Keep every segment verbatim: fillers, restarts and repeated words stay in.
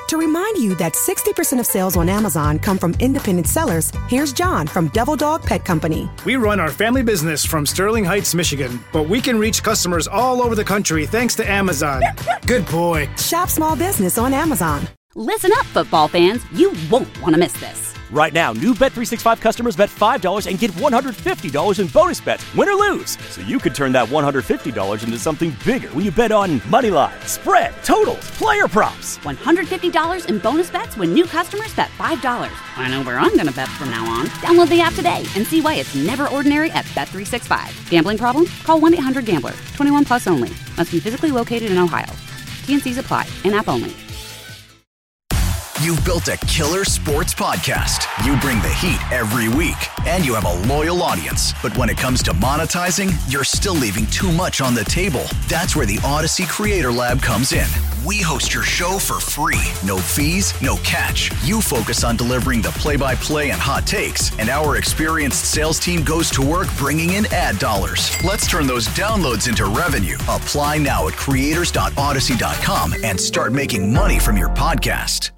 To remind you that sixty percent of sales on Amazon come from independent sellers, here's John from Devil Dog Pet Company. We run our family business from Sterling Heights, Michigan, but we can reach customers all over the country thanks to Amazon. Good boy. Shop small business on Amazon. Listen up, football fans. You won't want to miss this. Right now, new Bet three sixty-five customers bet five dollars and get one hundred fifty dollars in bonus bets, win or lose. So you could turn that one hundred fifty dollars into something bigger when you bet on money line, spread, totals, player props. one hundred fifty dollars in bonus bets when new customers bet five dollars. I know where I'm going to bet from now on. Download the app today and see why it's never ordinary at Bet three sixty-five. Gambling problem? Call one eight hundred gambler. twenty-one plus only. Must be physically located in Ohio. T N Cs apply. In-app only. You've built a killer sports podcast. You bring the heat every week, and you have a loyal audience. But when it comes to monetizing, you're still leaving too much on the table. That's where the Odyssey Creator Lab comes in. We host your show for free. No fees, no catch. You focus on delivering the play-by-play and hot takes, and our experienced sales team goes to work bringing in ad dollars. Let's turn those downloads into revenue. Apply now at creators dot odyssey dot com and start making money from your podcast.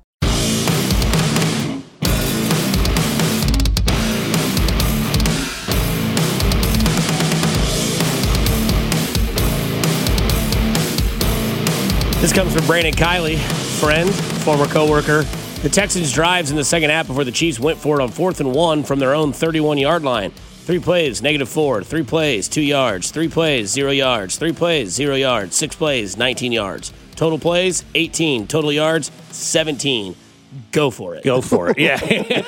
This comes from Brandon Kiley, friend, former coworker. The Texans drives in the second half before the Chiefs went for it on fourth and one from their own thirty-one-yard line. Three plays, negative four. Three plays, two yards. Three plays, zero yards. Three plays, zero yards. Six plays, nineteen yards. Total plays, eighteen. Total yards, seventeen. Go for it. Go for it. Yeah.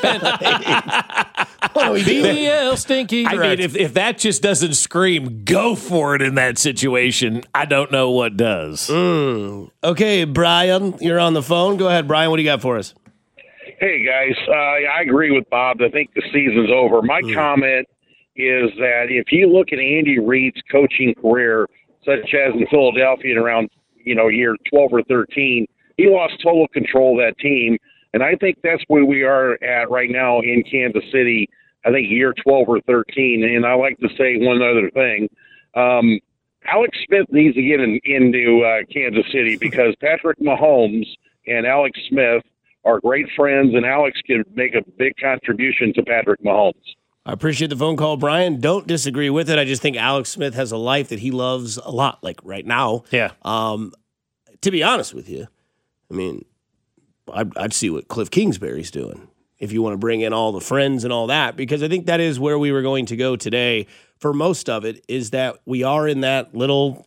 B B L stinky. I mean, if, if that just doesn't scream, go for it in that situation, I don't know what does. Mm. Okay, Brian, you're on the phone. Go ahead, Brian. What do you got for us? Hey, guys. Uh, I agree with Bob. I think the season's over. My mm. comment is that if you look at Andy Reid's coaching career, such as in Philadelphia in around, you know, year twelve or thirteen, he lost total control of that team. And I think that's where we are at right now in Kansas City, I think year twelve or thirteen. And I like to say one other thing. Um, Alex Smith needs to get in, into uh, Kansas City because Patrick Mahomes and Alex Smith are great friends, and Alex can make a big contribution to Patrick Mahomes. I appreciate the phone call, Brian. Don't disagree with it. I just think Alex Smith has a life that he loves a lot, like right now. Yeah. Um, to be honest with you, I mean, I'd, I'd see what Cliff Kingsbury's doing if you want to bring in all the friends and all that, because I think that is where we were going to go today for most of it, is that we are in that little,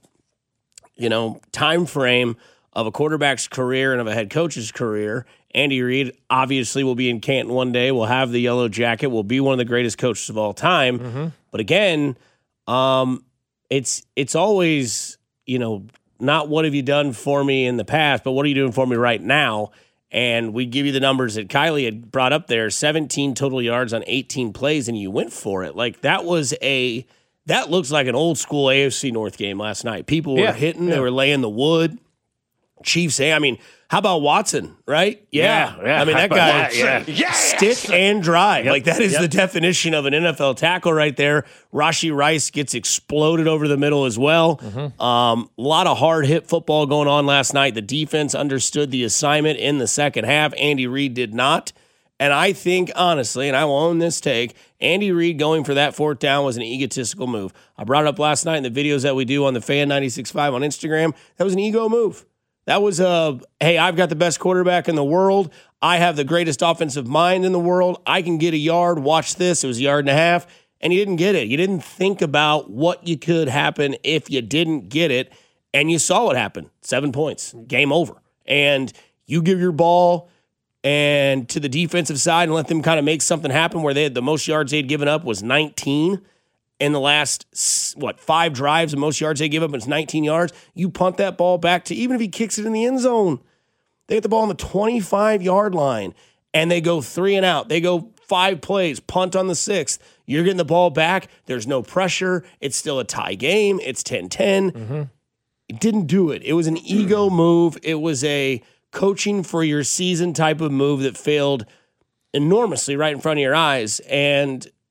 you know, time frame of a quarterback's career and of a head coach's career. Andy Reid obviously will be in Canton one day, will have the yellow jacket, will be one of the greatest coaches of all time. Mm-hmm. But again, um, it's it's always, you know, not what have you done for me in the past, but what are you doing for me right now? And we give you the numbers that Kiley had brought up there, seventeen total yards on eighteen plays, and you went for it. Like, that was a, that looks like an old school A F C North game last night. People were yeah, hitting, yeah. they were laying the wood. Chiefs, I mean, how about Watson, right? Yeah. yeah, yeah. I mean, that guy, yeah. yes. stick and drive. Yep. Like, that is yep. the definition of an N F L tackle right there. Rashee Rice gets exploded over the middle as well. Mm-hmm. Um, a lot of hard-hit football going on last night. The defense understood the assignment in the second half. Andy Reid did not. And I think, honestly, and I will own this take, Andy Reid going for that fourth down was an egotistical move. I brought it up last night in the videos that we do on the Fan ninety-six point five on Instagram. That was an ego move. That was a, hey, I've got the best quarterback in the world. I have the greatest offensive mind in the world. I can get a yard. Watch this. It was a yard and a half, and you didn't get it. You didn't think about what you could happen if you didn't get it, and you saw what happened. Seven points. Game over. And you give your ball and to the defensive side and let them kind of make something happen where they had the most yards they'd given up was nineteen. In the last, what, five drives, the most yards they give up is nineteen yards. You punt that ball back to, even if he kicks it in the end zone, they get the ball on the twenty-five-yard line, and they go three and out. They go five plays, punt on the sixth. You're getting the ball back. There's no pressure. It's still a tie game. It's ten ten. Mm-hmm. It didn't do it. It was an ego move. It was a coaching for your season type of move that failed enormously right in front of your eyes, and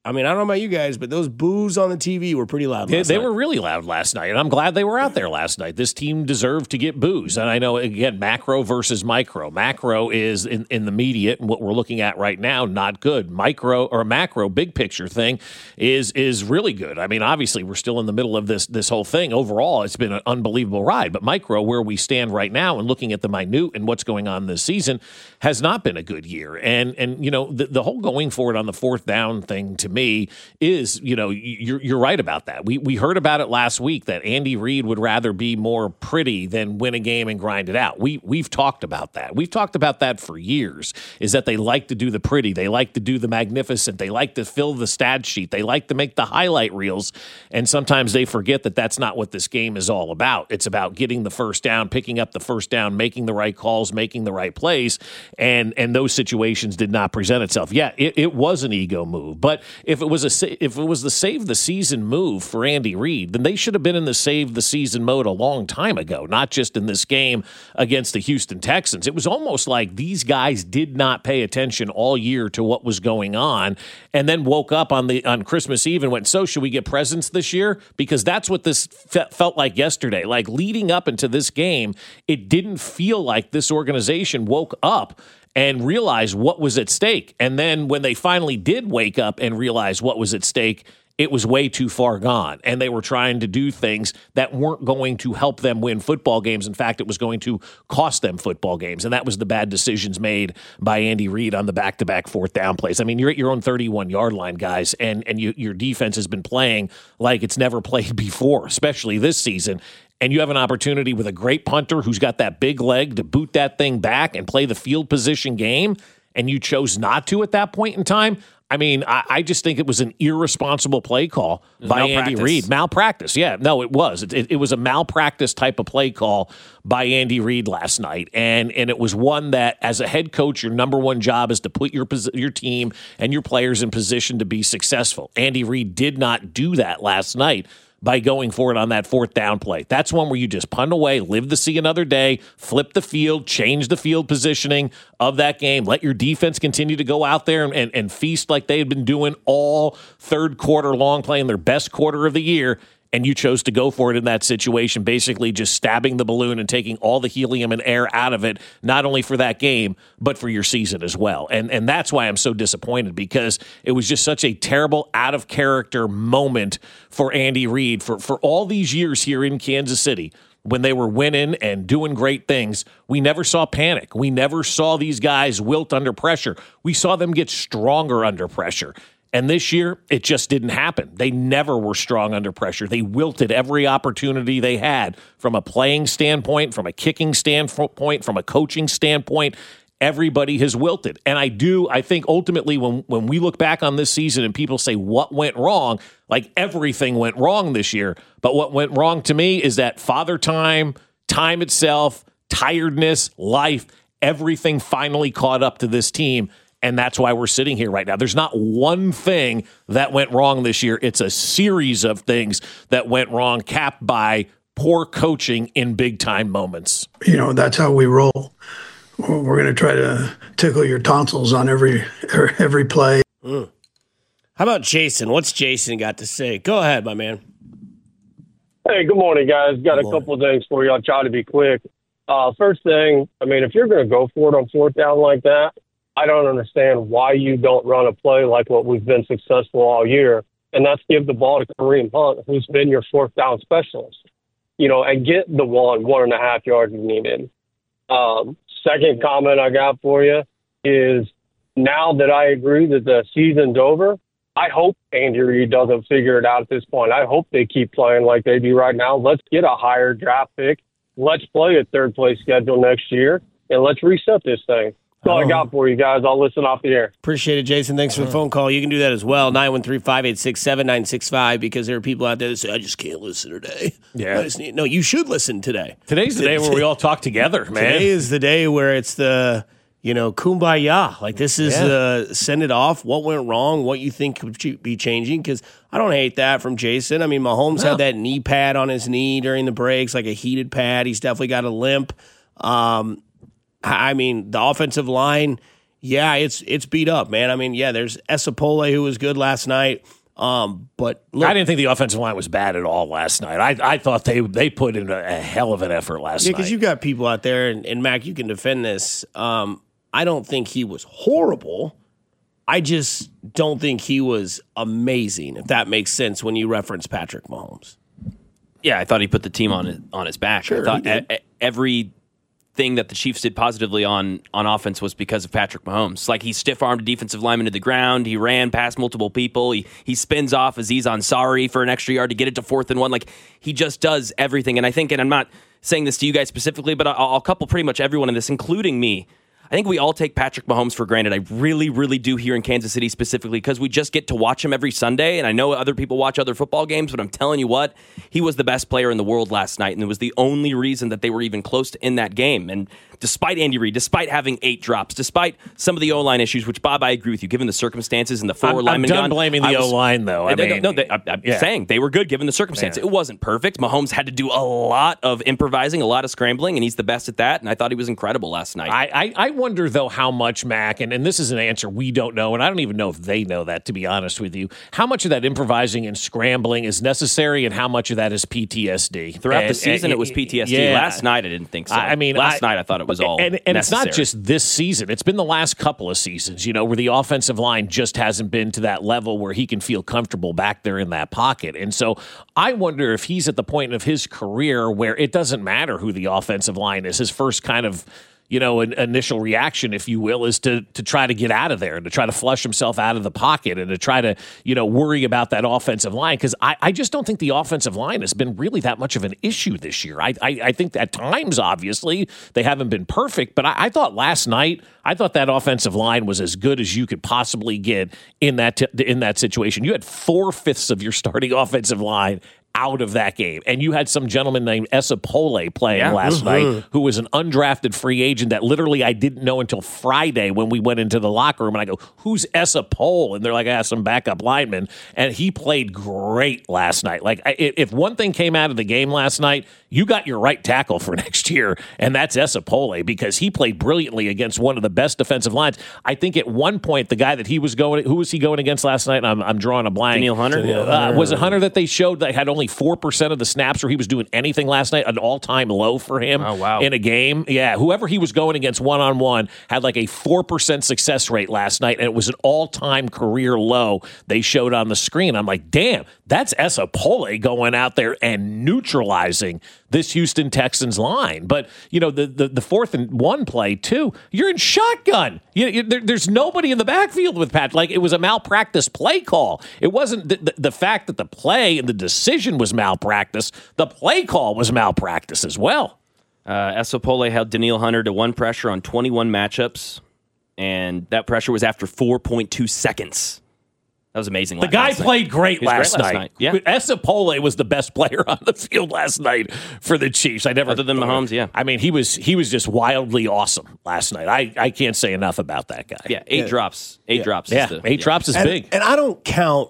I mean, I don't know about you guys, but those boos on the T V were pretty loud. They, last they night. were really loud last night, and I'm glad they were out there last night. This team deserved to get boos. And I know, again, macro versus micro. Macro is in, in the media, and what we're looking at right now, not good. Micro or macro, big picture thing is is really good. I mean, obviously, we're still in the middle of this this whole thing. Overall, it's been an unbelievable ride. But micro, where we stand right now and looking at the minute and what's going on this season, has not been a good year. And, and you know, the, the whole going for it on the fourth down thing to me is Is, you know, you're you're right about that. We we heard about it last week that Andy Reid would rather be more pretty than win a game and grind it out. We we've talked about that. We've talked about that for years. Is that they like to do the pretty, they like to do the magnificent, they like to fill the stat sheet, they like to make the highlight reels, and sometimes they forget that that's not what this game is all about. It's about getting the first down, picking up the first down, making the right calls, making the right plays, and and those situations did not present itself. Yeah, it, it was an ego move, but if it was a If it was the save the season move for Andy Reid, then they should have been in the save the season mode a long time ago, not just in this game against the Houston Texans. It was almost like these guys did not pay attention all year to what was going on, and then woke up on the on Christmas Eve and went, so should we get presents this year? Because that's what this fe- felt like yesterday. Like leading up into this game, it didn't feel like this organization woke up and realize what was at stake. And then when they finally did wake up and realize what was at stake, it was way too far gone. And they were trying to do things that weren't going to help them win football games. In fact, it was going to cost them football games. And that was the bad decisions made by Andy Reid on the back-to-back fourth down plays. I mean, you're at your own thirty-one-yard line, guys, and, and you, your defense has been playing like it's never played before, especially this season. And you have an opportunity with a great punter who's got that big leg to boot that thing back and play the field position game, and you chose not to at that point in time. I mean, I, I just think it was an irresponsible play call by Andy Reid. Malpractice. Yeah, no, it was. It, it, it was a malpractice type of play call by Andy Reid last night. And and it was one that, as a head coach, your number one job is to put your your team and your players in position to be successful. Andy Reid did not do that last night by going for it on that fourth down play. That's one where you just punt away, live to see another day, flip the field, change the field positioning of that game, let your defense continue to go out there and, and, and feast like they had been doing all third quarter long, playing their best quarter of the year, and you chose to go for it in that situation, basically just stabbing the balloon and taking all the helium and air out of it, not only for that game, but for your season as well. And and that's why I'm so disappointed, because it was just such a terrible, out-of-character moment for Andy Reid for, for all these years here in Kansas City. When they were winning and doing great things, we never saw panic. We never saw these guys wilt under pressure. We saw them get stronger under pressure. And this year, it just didn't happen. They never were strong under pressure. They wilted every opportunity they had from a playing standpoint, from a kicking standpoint, from a coaching standpoint. Everybody has wilted. And I do, I think ultimately when, when we look back on this season and people say what went wrong, like everything went wrong this year. But what went wrong to me is that father time, time itself, tiredness, life, everything finally caught up to this team. And that's why we're sitting here right now. There's not one thing that went wrong this year. It's a series of things that went wrong, capped by poor coaching in big-time moments. You know, that's how we roll. We're going to try to tickle your tonsils on every every play. Mm. How about Jason? What's Jason got to say? Go ahead, my man. Hey, good morning, guys. Got good a couple of things for you. I'll try to be quick. Uh, first thing, I mean, if you're going to go for it on fourth down like that, I don't understand why you don't run a play like what we've been successful all year, and that's give the ball to Kareem Hunt, who's been your fourth down specialist, you know, and get the one, one and a half yards you needed. Um, second comment I got for you is, now that I agree that the season's over, I hope Andy Reid doesn't figure it out at this point. I hope they keep playing like they do right now. Let's get a higher draft pick. Let's play a third-place schedule next year, and let's reset this thing. That's all I got for you guys. I'll listen off the air. Appreciate it, Jason. Thanks for the phone call. You can do that as well, nine one three, five eight six, seven nine six five, because there are people out there that say, I just can't listen today. Yeah. Need, no, you should listen today. Today's the day where we all talk together, man. Today is the day where it's the, you know, kumbaya. Like, this is yeah. uh, send it off, what went wrong, what you think could be changing, because I don't hate that from Jason. I mean, Mahomes no. had that knee pad on his knee during the breaks, like a heated pad. He's definitely got a limp. Um, I mean, the offensive line, Yeah, it's it's beat up, man. I mean, yeah, there's Esapole who was good last night. Um, but look, I didn't think the offensive line was bad at all last night. I, I thought they they put in a, a hell of an effort last yeah, night. because you've got people out there, and, and Mac, you can defend this. Um, I don't think he was horrible. I just don't think he was amazing, if that makes sense when you reference Patrick Mahomes. Yeah, I thought he put the team on his, on his back. Sure, I thought he did. e- every thing that the Chiefs did positively on on offense was because of Patrick Mahomes. Like, he stiff-armed a defensive lineman to the ground. He ran past multiple people. He he spins off Aziz Ansari for an extra yard to get it to fourth and one. Like, he just does everything. And I think, and I'm not saying this to you guys specifically, but I'll, I'll couple pretty much everyone in this, including me. I think we all take Patrick Mahomes for granted. I really, really do here in Kansas City specifically because we just get to watch him every Sunday. And I know other people watch other football games, but I'm telling you what, he was the best player in the world last night. And it was the only reason that they were even close to in that game. And despite Andy Reid, despite having eight drops, despite some of the O-line issues, which, Bob, I agree with you, given the circumstances and the four I'm, linemen I'm done gone, blaming the was, O-line, though. I they, mean, no, they, I, I'm yeah. saying they were good given the circumstances. Yeah. It wasn't perfect. Mahomes had to do a lot of improvising, a lot of scrambling, and he's the best at that. And I thought he was incredible last night. I, I, I wonder, though, how much, Mac, and, and this is an answer we don't know, and I don't even know if they know that, to be honest with you, how much of that improvising and scrambling is necessary and how much of that is P T S D? Throughout and, the season, and, it was P T S D. Yeah. Last night, I didn't think so. I mean, last I, night, I thought it was all And, and it's not necessary. just this season. It's been the last couple of seasons, you know, where the offensive line just hasn't been to that level where he can feel comfortable back there in that pocket. And so I wonder if he's at the point of his career where it doesn't matter who the offensive line is. His first kind of, you know, an initial reaction, if you will, is to to try to get out of there and to try to flush himself out of the pocket and to try to, you know, worry about that offensive line. Because I, I just don't think the offensive line has been really that much of an issue this year. I I, I think at times, obviously, they haven't been perfect. But I, I thought last night, I thought that offensive line was as good as you could possibly get in that t- in that situation. You had four-fifths of your starting offensive line out of that game. And you had some gentleman named Esapole playing yeah. last mm-hmm. night who was an undrafted free agent that literally I didn't know until Friday when we went into the locker room. And I go, who's Esapole? And they're like, I ah, some backup lineman. And he played great last night. Like, if one thing came out of the game last night, you got your right tackle for next year, and that's Esapole, because he played brilliantly against one of the best defensive lines. I think at one point, the guy that he was going, who was he going against last night? I'm, I'm drawing a blank. Daniil Hunter? Uh, was it Hunter that they showed that had only four percent of the snaps where he was doing anything last night, an all-time low for him oh, wow. in a game? Yeah, whoever he was going against one-on-one had like a four percent success rate last night, and it was an all-time career low they showed on the screen. I'm like, damn, that's Esapole going out there and neutralizing this Houston Texans line. But, you know, the the, the fourth and one play, too, you're in shotgun. You, you, there, there's nobody in the backfield with Pat. Like, it was a malpractice play call. It wasn't the, the, the fact that the play and the decision was malpractice. The play call was malpractice as well. Uh, Esapole held Daniil Hunter to one pressure on twenty-one matchups, and that pressure was after four point two seconds. That was amazing. The guy played great last, great last night. night. Yeah, Esapole was the best player on the field last night for the Chiefs. I never other than Mahomes. Yeah, I mean he was he was just wildly awesome last night. I, I can't say enough about that guy. Yeah, eight yeah. drops. Eight yeah. drops. Yeah, is the, eight yeah. drops is and, big. And I don't count.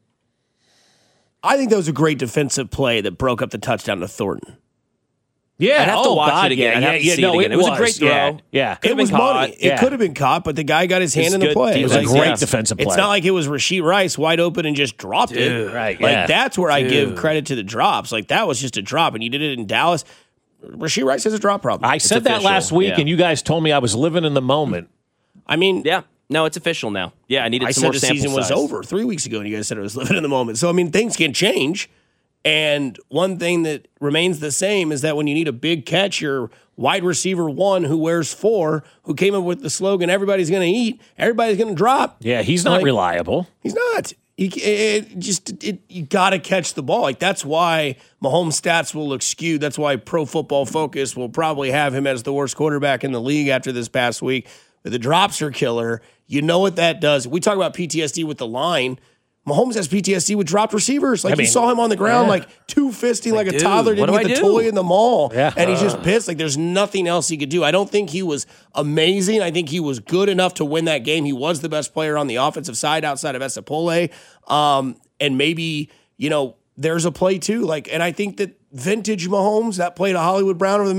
I think that was a great defensive play that broke up the touchdown to Thornton. Yeah, I'd have oh, to watch God, it again. Yeah, I'd have to yeah, see no, it again. It was a great throw. Yeah, yeah. It was money. It Yeah. could have been caught, but the guy got his hand It's in the good play. It was a defense, great yeah. defensive play. It's not like it was Rashee Rice wide open and just dropped Dude, it. right, Like yeah. that's where I give Dude. credit to the drops. Like that was just a drop, and you did it in Dallas. Rashee Rice has a drop problem. I It's said that official. last week, yeah. and you guys told me I was living in the moment. I mean, Yeah, no, it's official now. Yeah, I needed I some said more the sample season was size. over three weeks ago, and you guys said it was living in the moment. So I mean, things can change. And one thing that remains the same is that when you need a big catch, your wide receiver one who wears four, who came up with the slogan, everybody's going to eat, everybody's going to drop. Yeah, he's not Like, reliable. He's not. He, it just it, you got to catch the ball. Like that's why Mahomes' stats will look skewed. That's why Pro Football Focus will probably have him as the worst quarterback in the league after this past week. But the drops are killer. You know what that does. We talk about P T S D with the line. Mahomes has P T S D with dropped receivers. Like I mean, you saw him on the ground, yeah. like two fisting like, Like, a dude, toddler what didn't do get I the do? toy in the mall, Yeah. and he's just pissed. Like there's nothing else he could do. I don't think he was amazing. I think he was good enough to win that game. He was the best player on the offensive side outside of Esapole, um, and maybe you know there's a play too. Like, and I think that vintage Mahomes, that play to Hollywood Brown over the middle,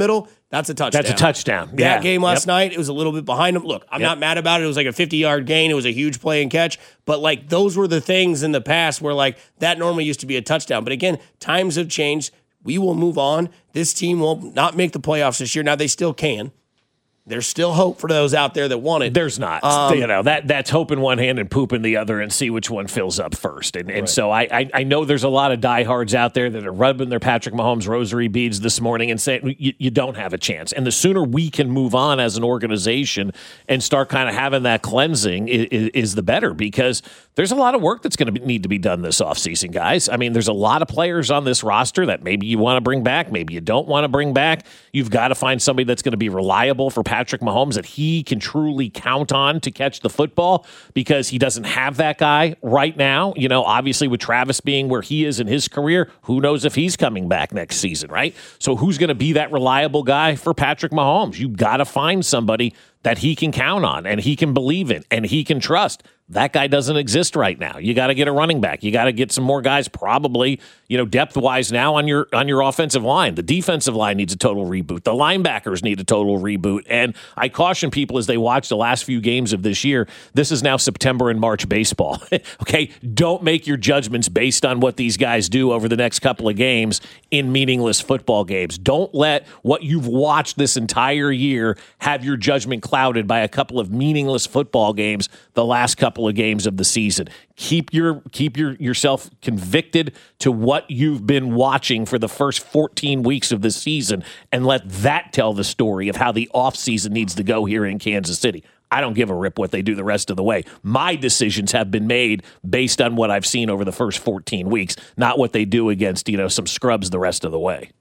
That's a touchdown. That's a touchdown. That Yeah. game last Yep. night, it was a little bit behind him. Look, I'm Yep. not mad about it. It was like a fifty-yard gain. It was a huge play and catch. But, like, those were the things in the past where, like, that normally used to be a touchdown. But, again, times have changed. We will move on. This team will not make the playoffs this year. Now, they still can. There's still hope for those out there that want it. There's not. Um, you know, that that's hope in one hand and poop in the other and see which one fills up first. And and right. so I, I I know there's a lot of diehards out there that are rubbing their Patrick Mahomes rosary beads this morning and saying you, you don't have a chance. And the sooner we can move on as an organization and start kind of having that cleansing is, is the better, because there's a lot of work that's going to need to be done this offseason, guys. I mean, there's a lot of players on this roster that maybe you want to bring back, maybe you don't want to bring back. You've got to find somebody that's going to be reliable for Patrick Mahomes, that he can truly count on to catch the football, because he doesn't have that guy right now. You know, obviously with Travis being where he is in his career, who knows if he's coming back next season, right? So who's going to be that reliable guy for Patrick Mahomes? You've got to find somebody that he can count on and he can believe in and he can trust. That guy doesn't exist right now. You got to get a running back. You got to get some more guys, probably, you know, depth-wise now on your on your offensive line. The defensive line needs a total reboot. The linebackers need a total reboot. And I caution people as they watch the last few games of this year, this is now September and March baseball. Okay? Don't make your judgments based on what these guys do over the next couple of games in meaningless football games. Don't let what you've watched this entire year have your judgment clouded by a couple of meaningless football games the last couple of games of the season. Keep your keep your yourself convicted to what you've been watching for the first fourteen weeks of the season, and let that tell the story of how the offseason needs to go here in Kansas City. I don't give a rip what they do the rest of the way. My decisions have been made based on what I've seen over the first fourteen weeks, not what they do against, you know, some scrubs the rest of the way.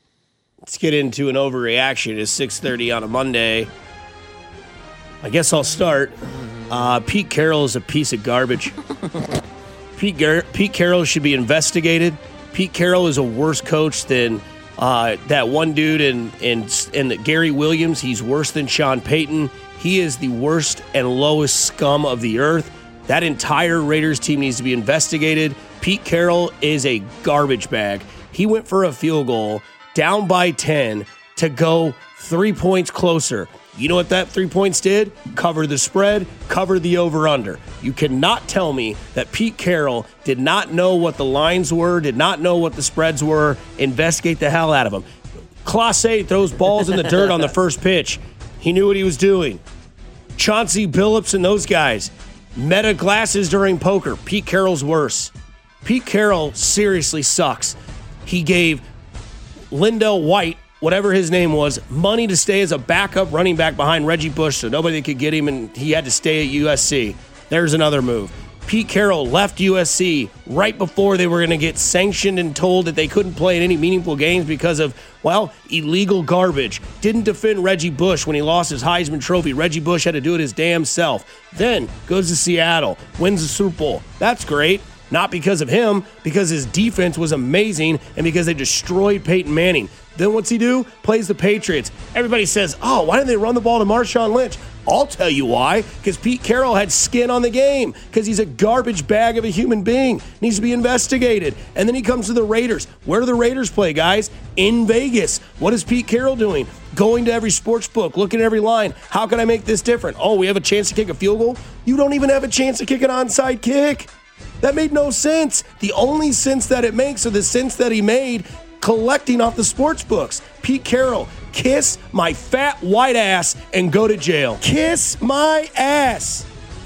Let's get into an overreaction. It's six thirty on a Monday. I guess I'll start. Uh, Pete Carroll is a piece of garbage. Pete, Gar- Pete Carroll should be investigated. Pete Carroll is a worse coach than uh, that one dude in, in, in Gary Williams. He's worse than Sean Payton. He is the worst and lowest scum of the earth. That entire Raiders team needs to be investigated. Pete Carroll is a garbage bag. He went for a field goal down by ten to go three points closer. You know what that three points did? Cover the spread, cover the over-under. You cannot tell me that Pete Carroll did not know what the lines were, did not know what the spreads were. Investigate the hell out of him. Clase throws balls in the dirt on the first pitch. He knew what he was doing. Chauncey Billups and those guys. Meta glasses during poker. Pete Carroll's worse. Pete Carroll seriously sucks. He gave Lindell White, whatever his name was, money to stay as a backup running back behind Reggie Bush so nobody could get him, and he had to stay at U S C. There's another move. Pete Carroll left U S C right before they were going to get sanctioned and told that they couldn't play in any meaningful games because of, well, illegal garbage. Didn't defend Reggie Bush when he lost his Heisman Trophy. Reggie Bush had to do it his damn self. Then goes to Seattle, wins the Super Bowl. That's great. Not because of him, because his defense was amazing and because they destroyed Peyton Manning. Then what's he do? Plays the Patriots. Everybody says, oh, why didn't they run the ball to Marshawn Lynch? I'll tell you why. Because Pete Carroll had skin on the game. Because he's a garbage bag of a human being. Needs to be investigated. And then he comes to the Raiders. Where do the Raiders play, guys? In Vegas. What is Pete Carroll doing? Going to every sports book, looking at every line. How can I make this different? Oh, we have a chance to kick a field goal? You don't even have a chance to kick an onside kick. That made no sense. The only sense that it makes, or the sense that he made, collecting off the sports books. Pete Carroll, kiss my fat white ass and go to jail. Kiss my ass.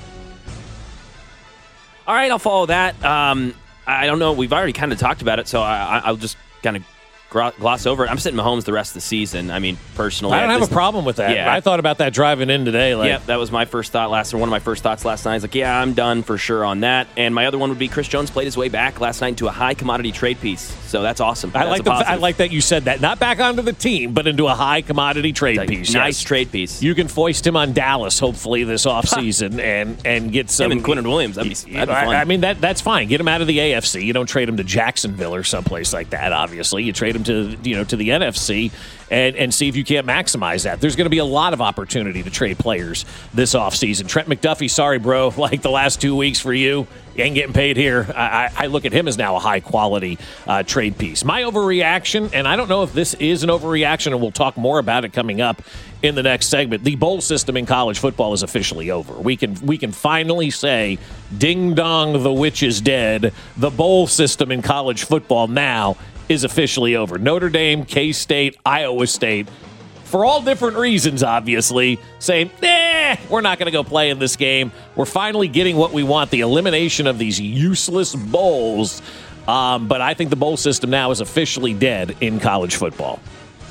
All right, I'll follow that. Um, I don't know. We've already kind of talked about it, so I, I'll just kind of gloss over it. I'm sitting Mahomes the rest of the season. I mean, personally, I don't have a problem with that. Yeah, I thought about that driving in today. Like, yeah, that was my first thought last. Or one of my first thoughts last night. I was like, yeah, I'm done for sure on that. And my other one would be Chris Jones played his way back last night into a high commodity trade piece. So that's awesome. I that's like the, I like that you said that. Not back onto the team, but into a high commodity trade like piece. Nice yes. trade piece. You can foist him on Dallas, hopefully this offseason, and and get some. Him and Quinnen Williams. That'd be, that'd be fun. I mean, that that's fine. Get him out of the A F C. You don't trade him to Jacksonville or someplace like that. Obviously, you trade him him to, you know, to the N F C and, and see if you can't maximize that. There's going to be a lot of opportunity to trade players this offseason. Trent McDuffie, sorry, bro, like the last two weeks for you. You ain't getting paid here. I, I look at him as now a high-quality uh, trade piece. My overreaction, and I don't know if this is an overreaction, and we'll talk more about it coming up in the next segment. The bowl system in college football is officially over. We can we can finally say, ding dong, the witch is dead. The bowl system in college football now is officially over. Notre Dame, K-State, Iowa State, for all different reasons, obviously, saying, eh, we're not going to go play in this game. We're finally getting what we want, the elimination of these useless bowls. Um, but I think the bowl system now is officially dead in college football.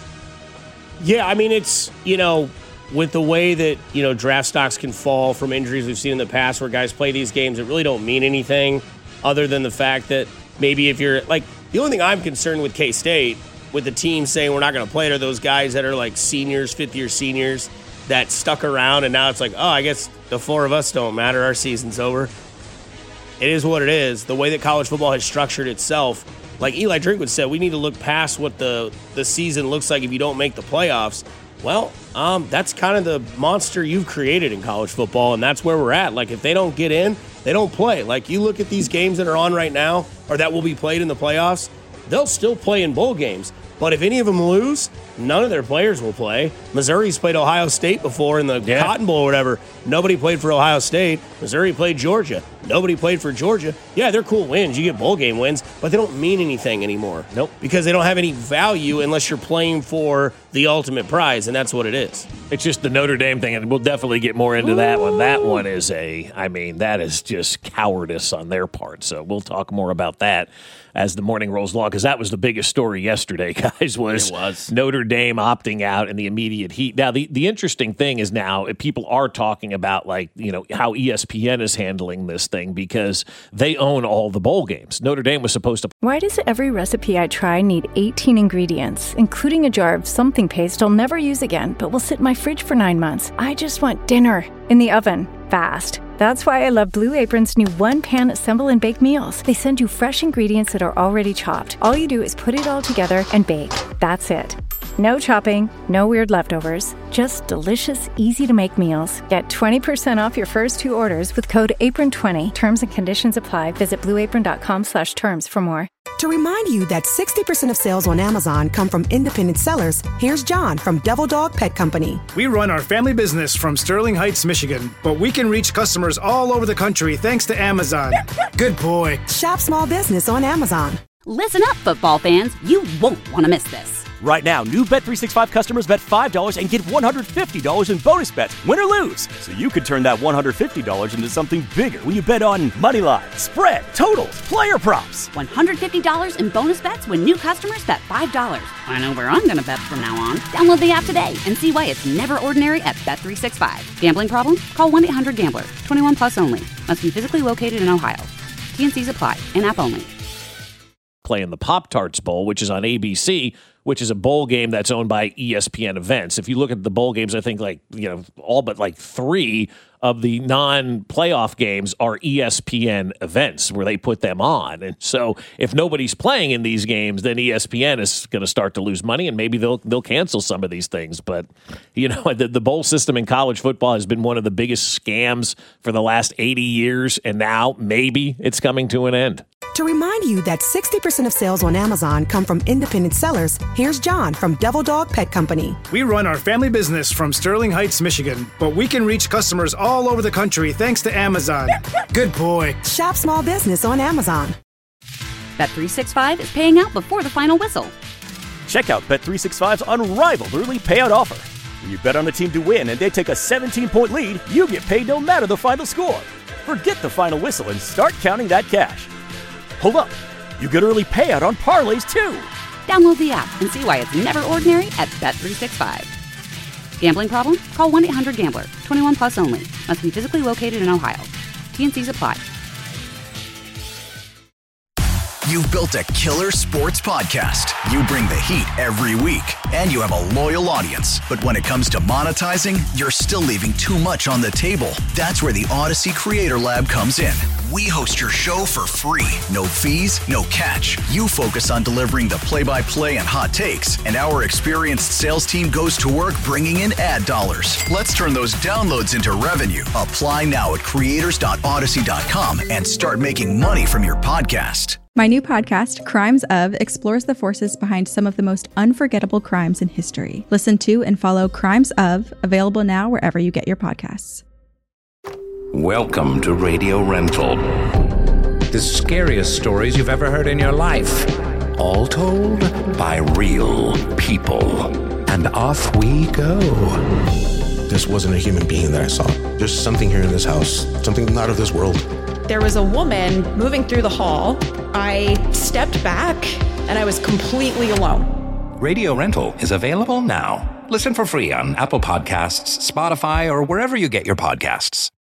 Yeah, I mean, it's, you know, with the way that, you know, draft stocks can fall from injuries we've seen in the past where guys play these games that really don't mean anything other than the fact that maybe if you're, like, the only thing I'm concerned with K-State, with the team saying we're not going to play it, are those guys that are like seniors, fifth-year seniors that stuck around, and now it's like, oh, I guess the four of us don't matter. Our season's over. It is what it is. The way that college football has structured itself, like Eli Drinkwood said, we need to look past what the, the season looks like if you don't make the playoffs. Well, um, that's kind of the monster you've created in college football, and that's where we're at. Like, if they don't get in, they don't play. Like, you look at these games that are on right now or that will be played in the playoffs, they'll still play in bowl games. But if any of them lose, none of their players will play. Missouri's played Ohio State before in the yeah. Cotton Bowl or whatever. Nobody played for Ohio State. Missouri played Georgia. Nobody played for Georgia. Yeah, they're cool wins. You get bowl game wins, but they don't mean anything anymore. Nope. Because they don't have any value unless you're playing for the ultimate prize, and that's what it is. It's just the Notre Dame thing, and we'll definitely get more into Ooh. that one. That one is a, I mean, that is just cowardice on their part. So we'll talk more about that as the morning rolls along, because that was the biggest story yesterday, guys, was, it was Notre Dame opting out in the immediate heat. Now, the, the interesting thing is now people are talking about, like, you know, how E S P N is handling this thing because they own all the bowl games. Notre Dame was supposed to. Why does every recipe I try need eighteen ingredients, including a jar of something paste I'll never use again, but will sit in my fridge for nine months? I just want dinner in the oven, fast. That's why I love Blue Apron's new one-pan assemble and bake meals. They send you fresh ingredients that are already chopped. All you do is put it all together and bake. That's it. No chopping, no weird leftovers, just delicious, easy-to-make meals. Get twenty percent off your first two orders with code apron twenty. Terms and conditions apply. Visit blueapron.com slash terms for more. To remind you that sixty percent of sales on Amazon come from independent sellers, here's John from Devil Dog Pet Company. We run our family business from Sterling Heights, Michigan, but we can reach customers all over the country thanks to Amazon. Good boy. Shop small business on Amazon. Listen up, football fans. You won't want to miss this. Right now, new Bet three sixty-five customers bet five dollars and get one hundred fifty dollars in bonus bets, win or lose. So you could turn that one hundred fifty dollars into something bigger when you bet on money line, spread, totals, player props. one hundred fifty dollars in bonus bets when new customers bet five dollars. I know where I'm going to bet from now on. Download the app today and see why it's never ordinary at Bet three sixty-five. Gambling problem? Call one eight hundred gambler. twenty-one plus only. Must be physically located in Ohio. T N Cs apply. In-app only. Play in the Pop-Tarts Bowl, which is on A B C, which is a bowl game that's owned by E S P N Events. If you look at the bowl games, I think like, you know, all but like three of the non-playoff games are E S P N events where they put them on. And so if nobody's playing in these games, then E S P N is going to start to lose money, and maybe they'll they'll cancel some of these things. But, you know, the, the bowl system in college football has been one of the biggest scams for the last eighty years, and now maybe it's coming to an end. To remind you that sixty percent of sales on Amazon come from independent sellers, here's John from Devil Dog Pet Company. We run our family business from Sterling Heights, Michigan, but we can reach customers all over the country thanks to Amazon. Good boy. Shop small business on Amazon. Bet three sixty-five is paying out before the final whistle. Check out Bet three sixty-five's unrivaled early payout offer. When you bet on a team to win and they take a seventeen-point lead, you get paid no matter the final score. Forget the final whistle and start counting that cash. Hold up. You get early payout on parlays, too. Download the app and see why it's never ordinary at Bet three sixty-five. Gambling problem? Call one eight hundred gambler. twenty-one plus only. Must be physically located in Ohio. T N Cs apply. You've built a killer sports podcast. You bring the heat every week, and you have a loyal audience. But when it comes to monetizing, you're still leaving too much on the table. That's where the Odyssey Creator Lab comes in. we host your show for free. No fees, no catch. You focus on delivering the play-by-play and hot takes, and our experienced sales team goes to work bringing in ad dollars. Let's turn those downloads into revenue. Apply now at creators dot odyssey dot com and start making money from your podcast. My new podcast, Crimes Of, explores the forces behind some of the most unforgettable crimes in history. Listen to and follow Crimes Of, available now wherever you get your podcasts. Welcome to Radio Rental. The scariest stories you've ever heard in your life. All told by real people. And off we go. This wasn't a human being that I saw. There's something here in this house, something not of this world. There was a woman moving through the hall. I stepped back and I was completely alone. Radio Rental is available now. Listen for free on Apple Podcasts, Spotify, or wherever you get your podcasts.